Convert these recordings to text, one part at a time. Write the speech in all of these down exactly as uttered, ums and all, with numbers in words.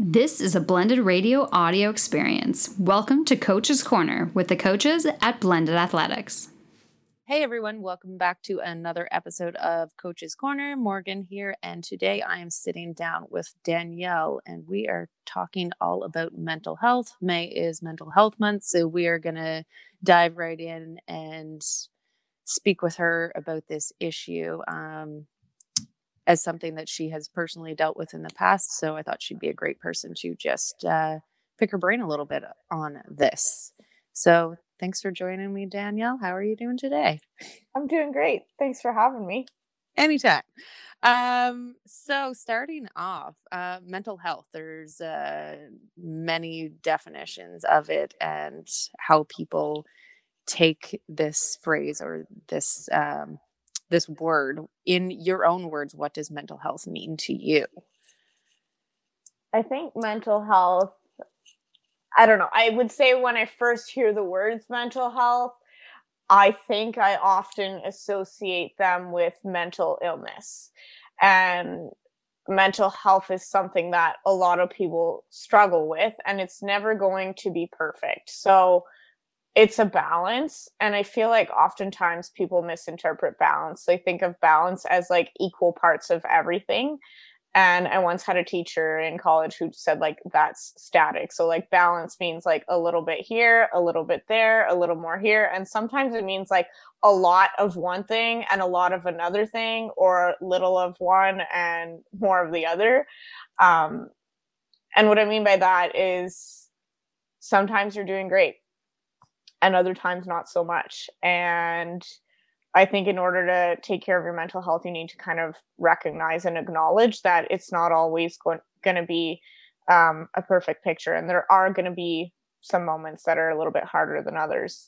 This is a blended radio audio experience. Welcome to Coach's Corner with the coaches at Blended Athletics. Hey everyone, welcome back to another episode of Coach's Corner. Morgan here, and today I am sitting down with Danielle, and we are talking all about mental health. May is Mental Health Month, so we are going to dive right in and speak with her about this issue um, as something that she has personally dealt with in the past. So I thought she'd be a great person to just uh, pick her brain a little bit on this. So thanks for joining me, Danielle. How are you doing today? I'm doing great. Thanks for having me. Anytime. Um, so starting off, uh, mental health, there's uh, many definitions of it and how people take this phrase or this um, this word. In your own words, what does mental health mean to you? I think mental health, I don't know. I would say when I first hear the words mental health, I think I often associate them with mental illness. And mental health is something that a lot of people struggle with, and it's never going to be perfect. So it's a balance. And I feel like oftentimes people misinterpret balance. They think of balance as like equal parts of everything. And I once had a teacher in college who said like that's static. So like balance means like a little bit here, a little bit there, a little more here. And sometimes it means like a lot of one thing and a lot of another thing, or little of one and more of the other. Um, and what I mean by that is sometimes you're doing great and other times not so much. And I think in order to take care of your mental health, you need to kind of recognize and acknowledge that it's not always going to be um, a perfect picture. And there are going to be some moments that are a little bit harder than others.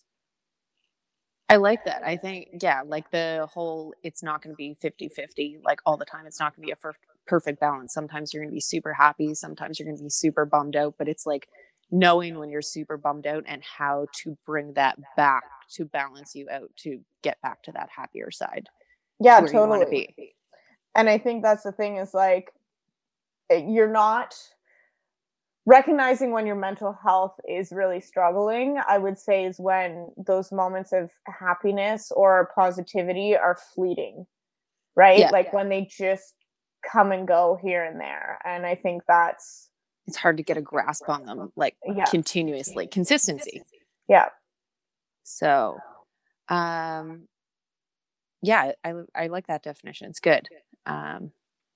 I like that. I think, yeah, like the whole, it's not going to be fifty-fifty, like all the time. It's not going to be a f- perfect balance. Sometimes you're going to be super happy. Sometimes you're going to be super bummed out, but it's like knowing when you're super bummed out and how to bring that back to balance you out, to get back to that happier side. Yeah, to where totally. You want to be. And I think that's the thing is like, you're not recognizing when your mental health is really struggling, I would say, is when those moments of happiness or positivity are fleeting, right? Yeah. Like when they just come and go here and there. And I think that's, it's hard to get a grasp on them, like yeah. continuously, consistency. Yeah. So, um, yeah, I, I like that definition. It's good. Um,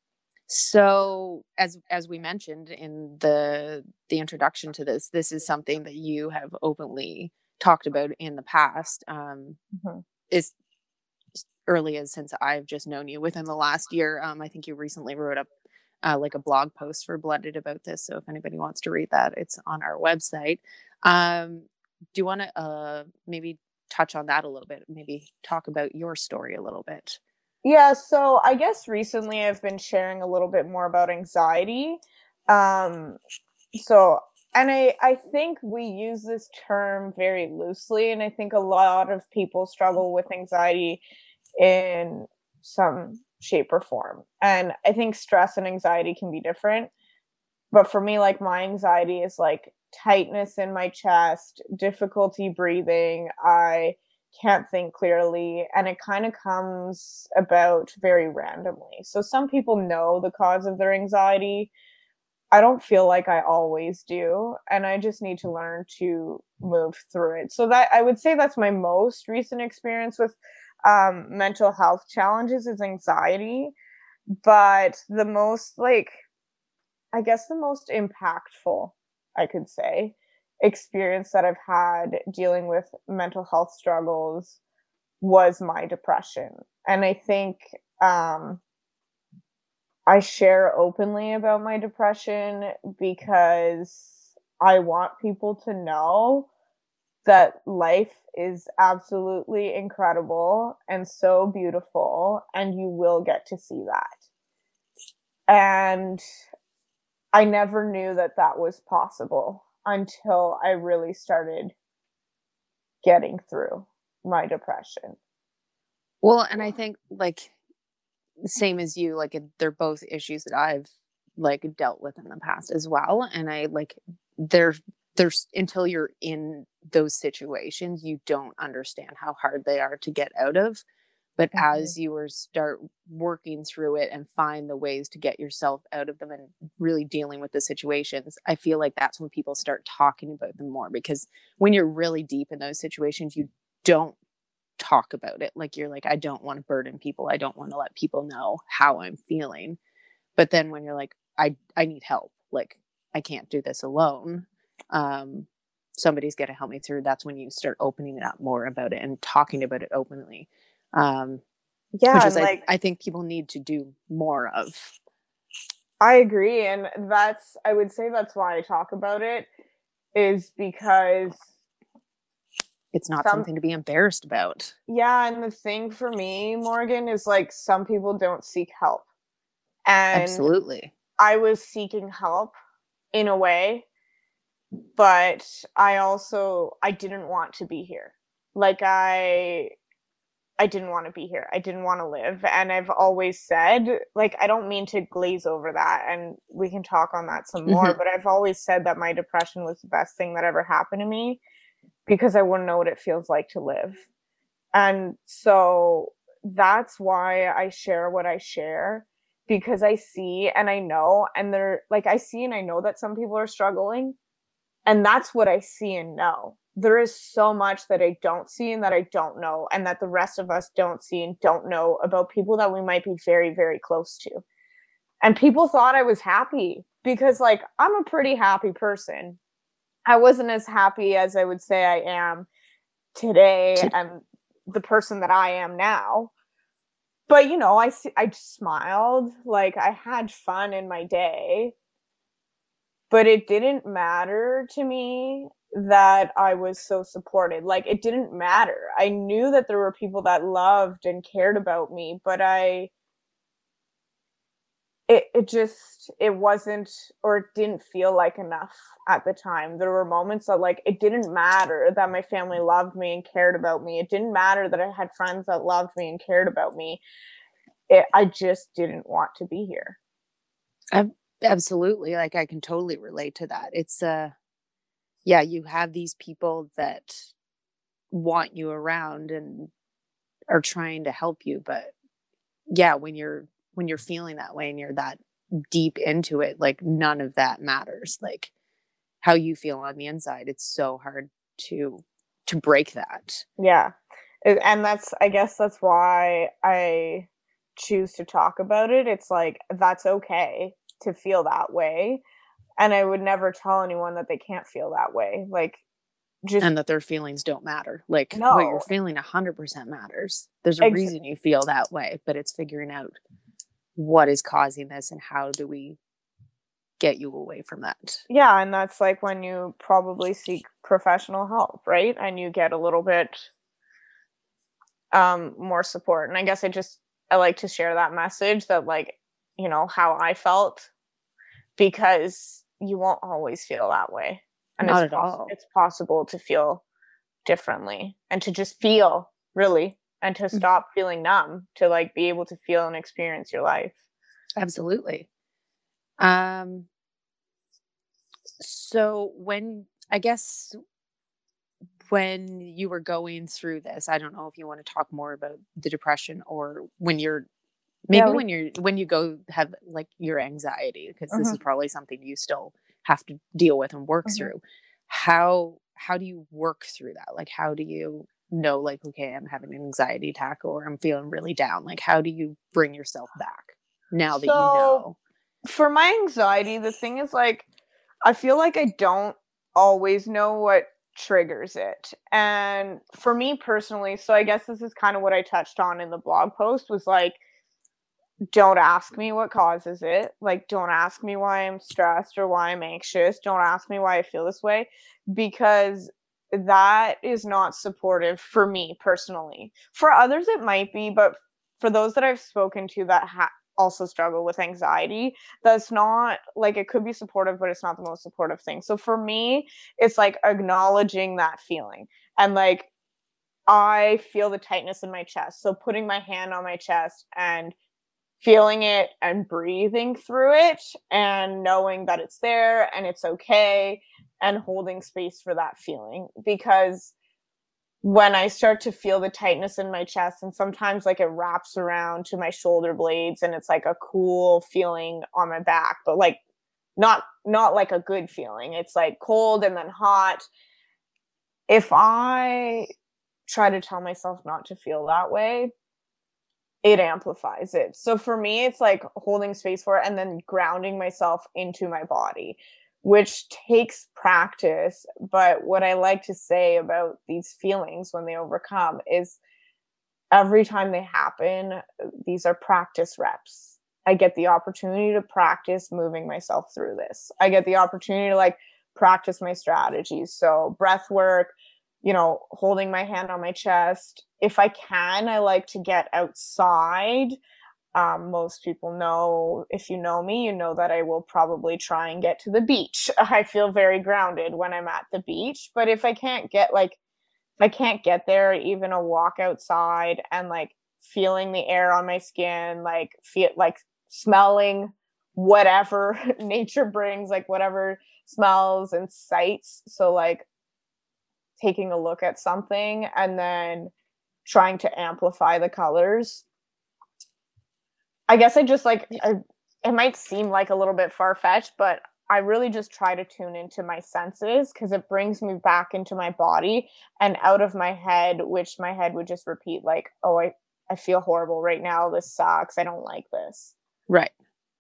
so as, as we mentioned in the, the introduction to this, this is something that you have openly talked about in the past. Um, mm-hmm. Is early as since I've just known you within the last year. Um, I think you recently wrote up uh, like a blog post for Blended about this. So if anybody wants to read that, it's on our website. Um, do you want to uh, maybe touch on that a little bit? Maybe talk about your story a little bit. Yeah, so I guess recently I've been sharing a little bit more about anxiety. Um, so, and I, I think we use this term very loosely, and I think a lot of people struggle with anxiety in some shape or form. And I think stress and anxiety can be different. But for me, like my anxiety is like tightness in my chest, difficulty breathing. I can't think clearly, and it kind of comes about very randomly. So some people know the cause of their anxiety. I don't feel like I always do, and I just need to learn to move through it. So that I would say that's my most recent experience with um, mental health challenges is anxiety. But the most, like, I guess the most impactful, I could say, experience that I've had dealing with mental health struggles was my depression. And I think um, I share openly about my depression because I want people to know that life is absolutely incredible and so beautiful, and you will get to see that. And I never knew that that was possible until I really started getting through my depression. Well, and I think like same as you, like they're both issues that I've like dealt with in the past as well. And I like there there's until you're in those situations, you don't understand how hard they are to get out of. But Mhm. as you were start working through it and find the ways to get yourself out of them and really dealing with the situations, I feel like that's when people start talking about them more, because when you're really deep in those situations, you don't talk about it. Like you're like, I don't want to burden people. I don't want to let people know how I'm feeling. But then when you're like, I, I need help, like I can't do this alone. Um, somebody's got to help me through. That's when you start opening it up more about it and talking about it openly. Um, Yeah, which and is, I, like I think people need to do more of. I agree, and that's I would say that's why I talk about it, is because It's not some something to be embarrassed about. yeah, and the thing for me, Morgan, is like some people don't seek help. And Absolutely. I was seeking help in a way, but I also I didn't want to be here. Like I I didn't want to be here. I didn't want to live. And I've always said, like, I don't mean to glaze over that, and we can talk on that some more, Mm-hmm. but I've always said that my depression was the best thing that ever happened to me because I wouldn't know what it feels like to live. And so that's why I share what I share, because I see and I know, and they're like, I see and I know that some people are struggling. And that's what I see and know. There is so much that I don't see and that I don't know, and that the rest of us don't see and don't know about people that we might be very, very close to. And people thought I was happy because, like, I'm a pretty happy person. I wasn't as happy as I would say I am today and the person that I am now. But, you know, I, I just smiled. Like, I had fun in my day. But it didn't matter to me that I was so supported. Like, it didn't matter. I knew that there were people that loved and cared about me, but I, it, it just, it wasn't, or it didn't feel like enough at the time. There were moments that, like, it didn't matter that my family loved me and cared about me. It didn't matter that I had friends that loved me and cared about me. It, I just didn't want to be here. I've, absolutely. Like, I can totally relate to that. It's, uh, yeah, you have these people that want you around and are trying to help you. But yeah, when you're, when you're feeling that way and you're that deep into it, like none of that matters. Like how you feel on the inside, it's so hard to, to break that. Yeah. And that's, I guess that's why I choose to talk about it. It's like, that's okay to feel that way. And I would never tell anyone that they can't feel that way. Like, just. And that their feelings don't matter. Like No. what you're feeling one hundred percent matters. There's a Ex- reason you feel that way, but it's figuring out what is causing this and how do we get you away from that. Yeah. And that's like when you probably seek professional help, right? And you get a little bit um, more support. And I guess I just, I like to share that message that, like, you know, how I felt, because you won't always feel that way. And Not it's at poss- all. It's possible to feel differently and to just feel, really, and to stop feeling numb, to like be able to feel and experience your life. Absolutely. Um, so when, I guess, when you were going through this, I don't know if you want to talk more about the depression or when you're, maybe Yeah, we- when you're, when you go have like your anxiety, because this Mhm. is probably something you still have to deal with and work Mhm. through. How, how do you work through that? Like, how do you know, like, okay, I'm having an anxiety attack or I'm feeling really down. Like, how do you bring yourself back now that you So, know? For my anxiety, the thing is, like, I feel like I don't always know what triggers it. And for me personally, so I guess this is kind of what I touched on in the blog post, was like, don't ask me what causes it. Like, don't ask me why I'm stressed or why I'm anxious. Don't ask me why I feel this way, because that is not supportive for me personally. For others, it might be, but for those that I've spoken to that ha- also struggle with anxiety, that's not, like, it could be supportive, but it's not the most supportive thing. So for me, it's like acknowledging that feeling and, like, I feel the tightness in my chest. So putting my hand on my chest and feeling it and breathing through it and knowing that it's there and it's okay and holding space for that feeling. Because when I start to feel the tightness in my chest, and sometimes like it wraps around to my shoulder blades and it's like a cool feeling on my back, but like not not like a good feeling. It's like cold and then hot. If I try to tell myself not to feel that way, it amplifies it. So for me, it's like holding space for it and then grounding myself into my body, which takes practice. But what I like to say about these feelings when they overcome is every time they happen, these are practice reps. I get the opportunity to practice moving myself through this. I get the opportunity to like practice my strategies. So breath work, you know, holding my hand on my chest. If I can, I like to get outside. Um, most people know, if you know me, you know that I will probably try and get to the beach. I feel very grounded when I'm at the beach. But if I can't get like, if I can't get there, even a walk outside and like feeling the air on my skin, like feel like smelling whatever nature brings, like whatever smells and sights. So like taking a look at something and then trying to amplify the colors. I guess I just like, I, it might seem like a little bit far-fetched, but I really just try to tune into my senses because it brings me back into my body and out of my head, which my head would just repeat like, oh, I, I feel horrible right now. This sucks. I don't like this. Right.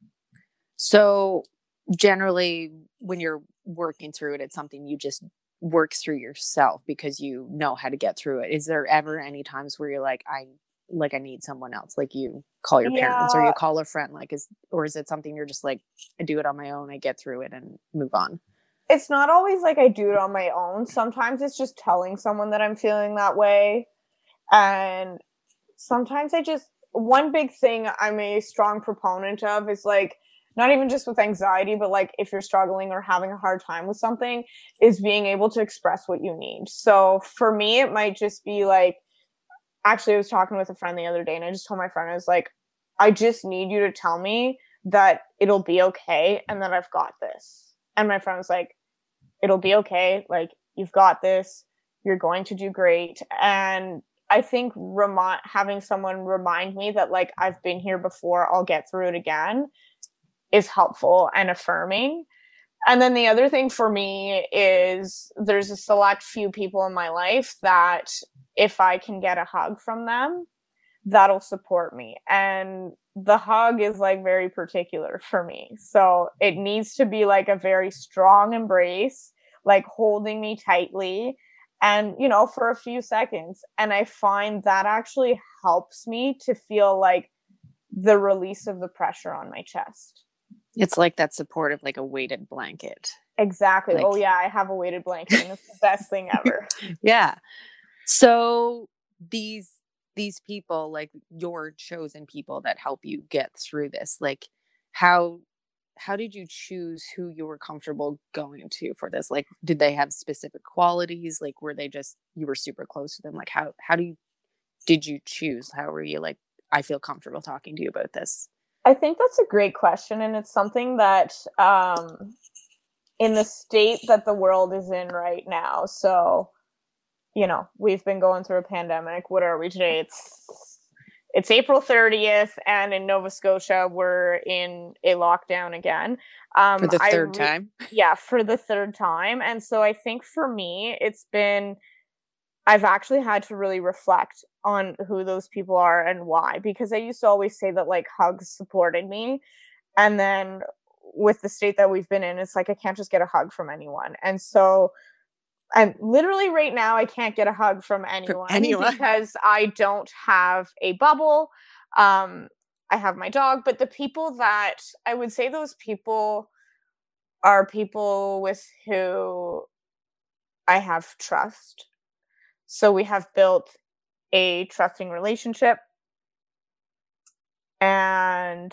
So generally when you're working through it, it's something you just work through yourself because you know how to get through it. Is there ever any times where you're like, I like I need someone else, like you call your Yeah. parents or you call a friend, like is or is it something you're just like, I do it on my own, I get through it and move on? It's not always like I do it on my own. Sometimes it's just telling someone that I'm feeling that way. And sometimes I just, one big thing I'm a strong proponent of is like, not even just with anxiety, but like if you're struggling or having a hard time with something, is being able to express what you need. So for me, it might just be like, actually, I was talking with a friend the other day and I just told my friend, I was like, I just need you to tell me that it'll be okay and that I've got this. And my friend was like, it'll be okay. Like, you've got this. You're going to do great. And I think remi- having someone remind me that like, I've been here before, I'll get through it again, is helpful and affirming. And then the other thing for me is there's a select few people in my life that if I can get a hug from them, that'll support me. And the hug is like very particular for me. So it needs to be like a very strong embrace, like holding me tightly and, you know, for a few seconds. And I find that actually helps me to feel like the release of the pressure on my chest. It's like that supportive, like a weighted blanket. Exactly. Like, oh yeah, I have a weighted blanket and it's the best thing ever. Yeah. So these these people, like your chosen people that help you get through this, like how how did you choose who you were comfortable going to for this? Like, did they have specific qualities? Like, were they just, you were super close to them? Like, how how do you did you choose? How were you like, I feel comfortable talking to you about this? I think that's a great question. And it's something that um, in the state that the world is in right now. So, you know, we've been going through a pandemic. What are we today? It's it's April thirtieth. And in Nova Scotia, we're in a lockdown again. Um, For the I third re- time? Yeah, for the third time. And so I think for me, it's been, I've actually had to really reflect on who those people are and why, because I used to always say that like hugs supported me. And then with the state that we've been in, it's like, I can't just get a hug from anyone. And so I'm literally right now, I can't get a hug from anyone, From anyone. because I don't have a bubble. Um, I have my dog, but the people that I would say those people are people with who I have trust. So we have built a trusting relationship, and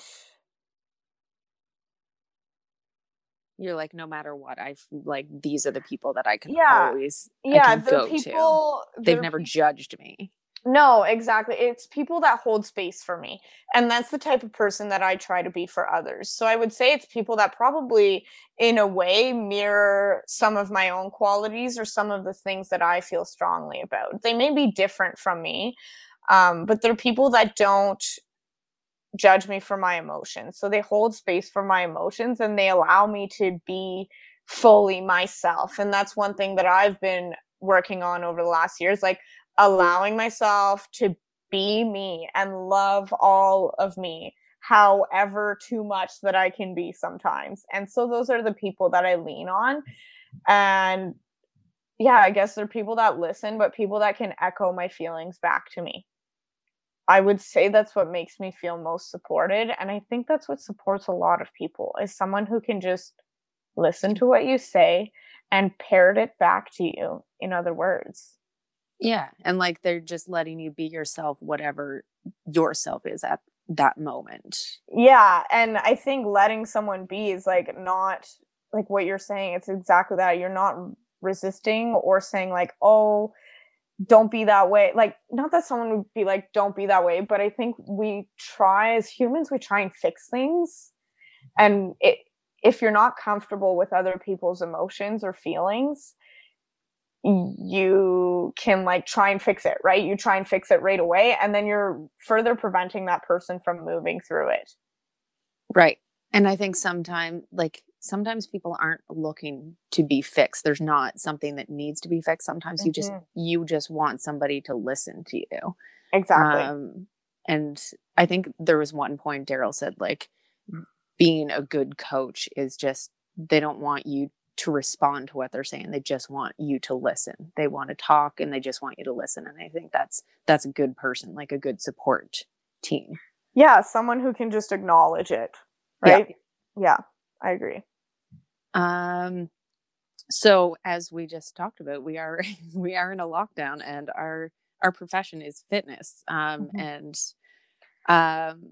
You're like, no matter what, I've like, these are the people that I can yeah, always, I yeah, can they're go to. people. They've they're never pe- judged me. No, exactly. It's people that hold space for me. And that's the type of person that I try to be for others. So I would say it's people that probably, in a way, mirror some of my own qualities or some of the things that I feel strongly about. They may be different from me, um, but they're people that don't judge me for my emotions. So they hold space for my emotions and they allow me to be fully myself. And that's one thing that I've been working on over the last years, like allowing myself to be me and love all of me, however too much that I can be sometimes. And so those are the people that I lean on. And yeah, I guess they're people that listen, but people that can echo my feelings back to me. I would say that's what makes me feel most supported. And I think that's what supports a lot of people, is someone who can just listen to what you say and parrot it back to you in other words. Yeah. And like they're just letting you be yourself, whatever yourself is at that moment. Yeah. And I think letting someone be is like not like what you're saying. It's exactly that. You're not resisting or saying like, oh, don't be that way. Like, not that someone would be like, don't be that way, but I think we try as humans, we try and fix things. And it, if you're not comfortable with other people's emotions or feelings, you can like try and fix it, right? You try and fix it right away. And then you're further preventing that person from moving through it. Right. And I think sometimes, like, sometimes people aren't looking to be fixed. There's not something that needs to be fixed. Sometimes mm-hmm. you just, you just want somebody to listen to you. Exactly. Um, and I think there was one point Daryl said, like, being a good coach is just, they don't want you to respond to what they're saying. They just want you to listen. They want to talk and they just want you to listen. And I think that's, that's a good person, like a good support team. Yeah. Someone who can just acknowledge it. Right. Yeah. Yeah, I agree. Um, so as we just talked about, we are, we are in a lockdown and our, our profession is fitness. Um, mm-hmm. and, um,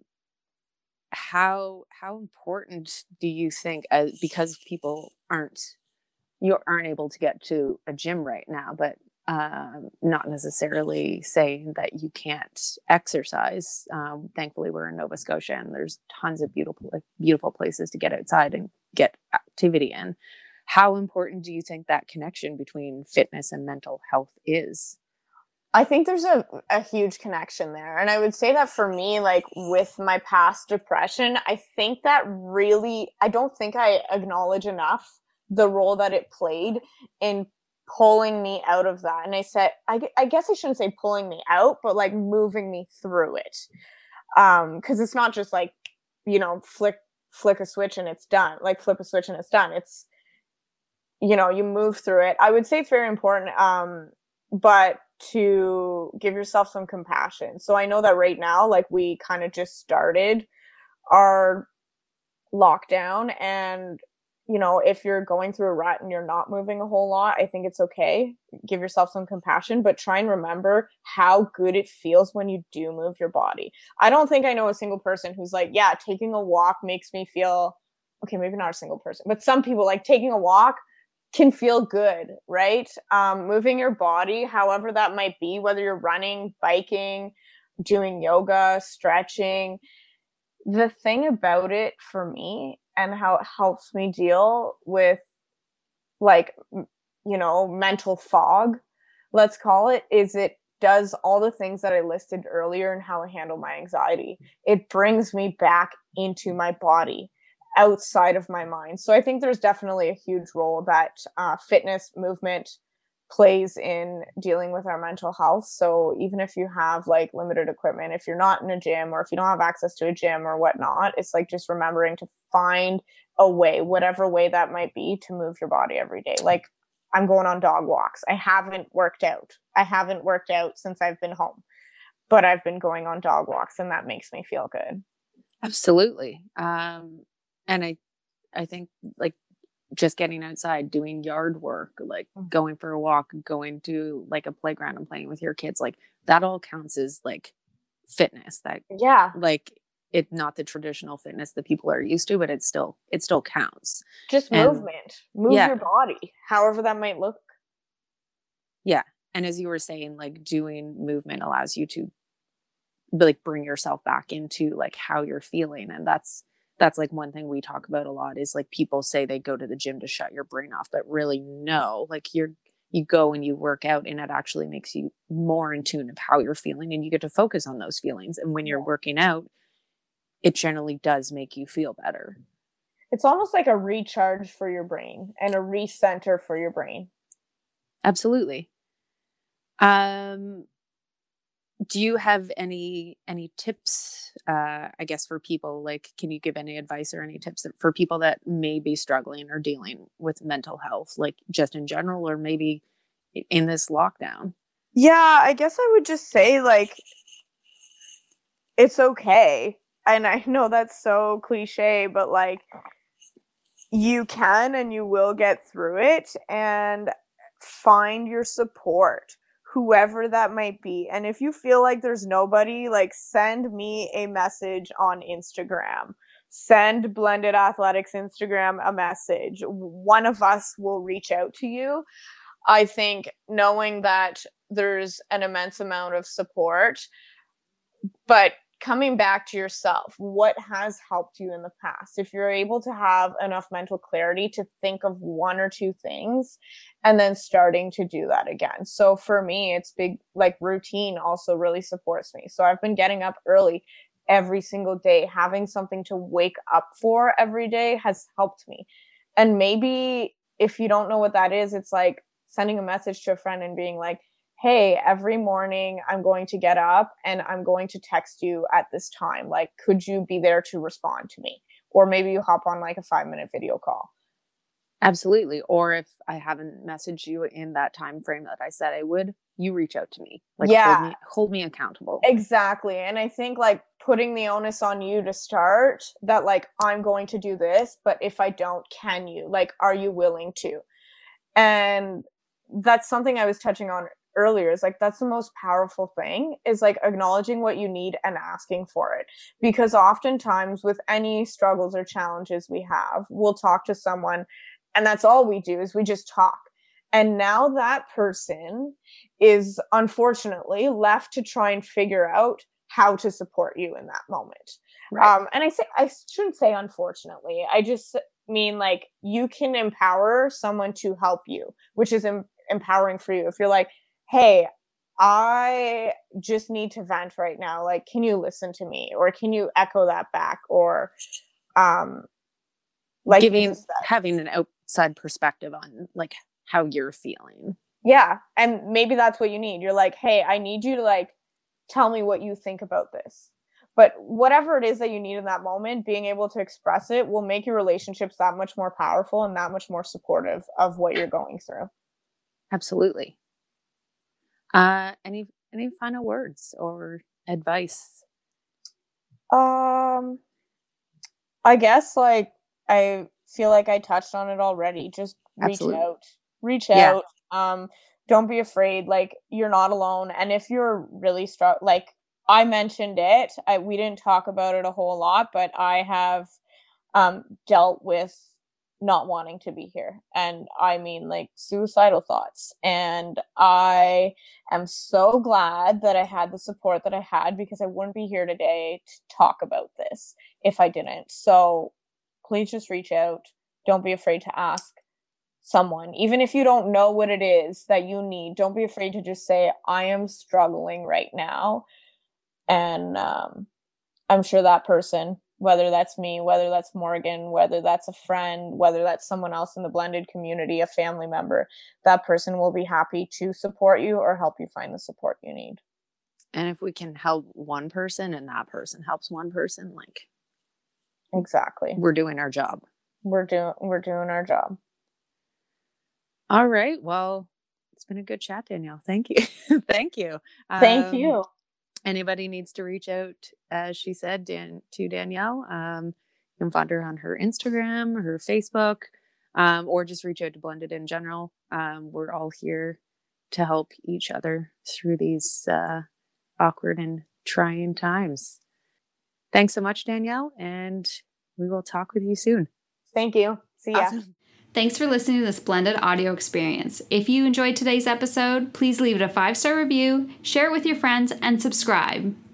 how, how important do you think, uh, because people aren't, you aren't able to get to a gym right now, but, um, not necessarily saying that you can't exercise. Um, thankfully we're in Nova Scotia and there's tons of beautiful, beautiful places to get outside and get activity in. How important do you think that connection between fitness and mental health is? I think there's a, a huge connection there. And I would say that for me, like with my past depression, I think that really, I don't think I acknowledge enough the role that it played in pulling me out of that. And I said, I, I guess I shouldn't say pulling me out, but like moving me through it. Um, cause it's not just like, you know, flick, flick a switch and it's done, like flip a switch and it's done. It's, you know, you move through it. I would say it's very important. Um, but to give yourself some compassion. So I know that right now, like we kind of just started our lockdown, and you know, if you're going through a rut and you're not moving a whole lot, I think it's okay. Give yourself some compassion, but try and remember how good it feels when you do move your body. I don't think I know a single person who's like, yeah, taking a walk makes me feel okay. Maybe not a single person, but some people, like, taking a walk can feel good, right? Um, moving your body, however that might be, whether you're running, biking, doing yoga, stretching. The thing about it for me and how it helps me deal with, like, you know, mental fog, let's call it, is it does all the things that I listed earlier and how I handle my anxiety. It brings me back into my body, outside of my mind. So I think there's definitely a huge role that uh, fitness movement plays in dealing with our mental health. So even if you have like limited equipment, if you're not in a gym or if you don't have access to a gym or whatnot, it's like just remembering to find a way, whatever way that might be, to move your body every day. Like, I'm going on dog walks. I haven't worked out. I haven't worked out since I've been home, but I've been going on dog walks and that makes me feel good. Absolutely. Um, and I, I think like just getting outside, doing yard work, like going for a walk, going to like a playground and playing with your kids, like that all counts as like fitness. That, yeah, like it's not the traditional fitness that people are used to, but it still, it still counts. Just and, movement, move yeah. your body, however that might look. Yeah. and as you were saying, like doing movement allows you to like bring yourself back into like how you're feeling. And that's, that's like one thing we talk about a lot is like people say they go to the gym to shut your brain off, but really no, like you're, you go and you work out and it actually makes you more in tune of how you're feeling and you get to focus on those feelings. And when you're working out, it generally does make you feel better. It's almost like a recharge for your brain and a recenter for your brain. Absolutely. Um, do you have any any tips, uh, I guess, for people? Like, can you give any advice or any tips for people that may be struggling or dealing with mental health, like just in general, or maybe in this lockdown? Yeah, I guess I would just say, like, it's okay. And I know that's so cliche, but like, you can and you will get through it, and find your support, whoever that might be. And if you feel like there's nobody, like, send me a message on Instagram. Send Blended Athletics Instagram a message. One of us will reach out to you. I think knowing that there's an immense amount of support, but coming back to yourself, what has helped you in the past? If you're able to have enough mental clarity to think of one or two things and then starting to do that again. So for me, it's big, like routine also really supports me. So I've been getting up early every single day. Having something to wake up for every day has helped me. And maybe if you don't know what that is, it's like sending a message to a friend and being like, hey, every morning I'm going to get up and I'm going to text you at this time. Like, could you be there to respond to me? Or maybe you hop on like a five minute video call. Absolutely. Or if I haven't messaged you in that time frame that I said I would, you reach out to me. Like, yeah, hold me, hold me accountable. Exactly. And I think like putting the onus on you to start that, like, I'm going to do this, but if I don't, can you? Like, are you willing to? And that's something I was touching on earlier, is like, that's the most powerful thing, is like acknowledging what you need and asking for it. Because oftentimes with any struggles or challenges we have, we'll talk to someone and that's all we do, is we just talk. And now that person is unfortunately left to try and figure out how to support you in that moment. Right. Um, and I say, I shouldn't say unfortunately, I just mean like you can empower someone to help you, which is em- empowering for you. If you're like, hey, I just need to vent right now. Like, can you listen to me? Or can you echo that back? Or, um, like giving, having an outside perspective on like how you're feeling. Yeah. And maybe that's what you need. You're like, hey, I need you to like, tell me what you think about this. But whatever it is that you need in that moment, being able to express it will make your relationships that much more powerful and that much more supportive of what you're going through. Absolutely. Uh, any any final words or advice? Um, I guess like I feel like I touched on it already. Just reach Absolutely. out, reach yeah. out. Um, don't be afraid. Like, you're not alone. And if you're really struck, like I mentioned it, I we didn't talk about it a whole lot, but I have um dealt with not wanting to be here. And I mean like suicidal thoughts. And I am so glad that I had the support that I had, because I wouldn't be here today to talk about this if I didn't. So please just reach out. Don't be afraid to ask someone. Even if you don't know what it is that you need, don't be afraid to just say, I am struggling right now. And um, I'm sure that person, whether that's me, whether that's Morgan, whether that's a friend, whether that's someone else in the blended community, a family member, that person will be happy to support you or help you find the support you need. And if we can help one person and that person helps one person, like, exactly, we're doing our job. We're doing we're doing our job. All right. Well, it's been a good chat, Danielle. Thank you. Thank you. Thank um, you. Anybody needs to reach out, as she said, Dan, to Danielle. Um, you can find her on her Instagram, her Facebook, um, or just reach out to Blended in general. Um, we're all here to help each other through these uh, awkward and trying times. Thanks so much, Danielle, and we will talk with you soon. Thank you. See ya. Awesome. Thanks for listening to this blended audio experience. If you enjoyed today's episode, please leave it a five-star review, share it with your friends, and subscribe.